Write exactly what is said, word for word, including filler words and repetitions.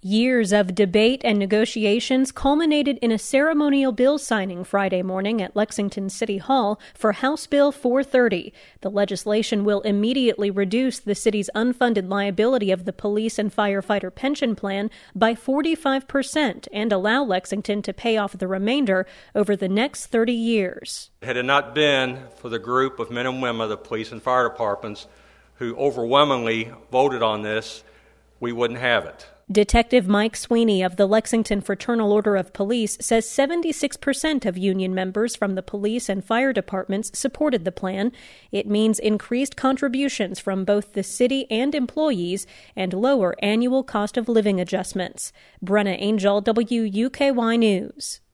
Years of debate and negotiations culminated in a ceremonial bill signing Friday morning at Lexington City Hall for House Bill four thirty. The legislation will immediately reduce the city's unfunded liability of the police and firefighter pension plan by forty-five percent and allow Lexington to pay off the remainder over the next thirty years. Had it not been for the group of men and women of the police and fire departments who overwhelmingly voted on this, we wouldn't have it. Detective Mike Sweeney of the Lexington Fraternal Order of Police says seventy-six percent of union members from the police and fire departments supported the plan. It means increased contributions from both the city and employees and lower annual cost of living adjustments. Brenna Angel, W U K Y News.